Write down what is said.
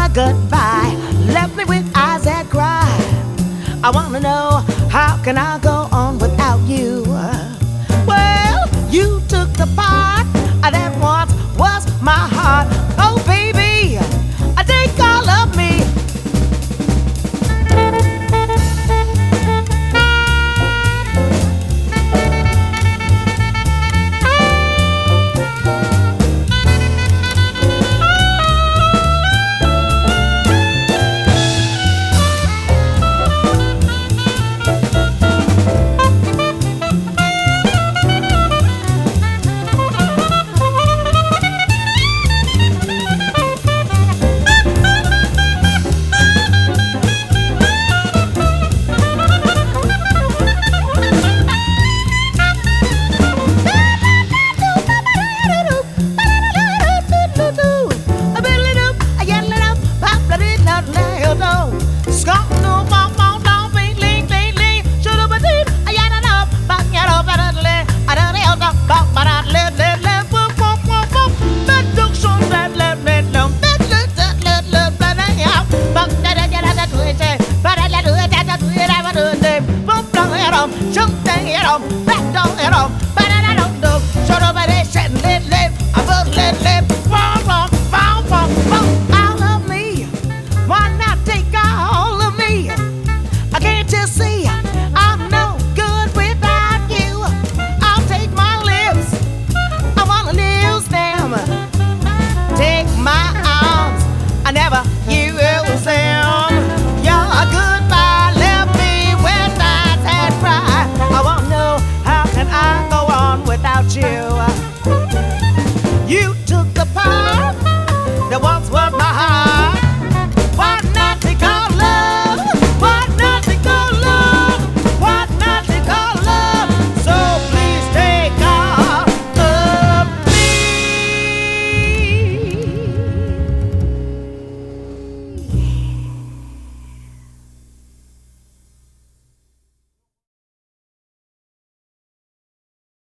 goodbye left me with eyes that cry. I wanna know, how can I go on without you? Well, you took the part that once was my heart. Oh baby, I take all of me. Back down,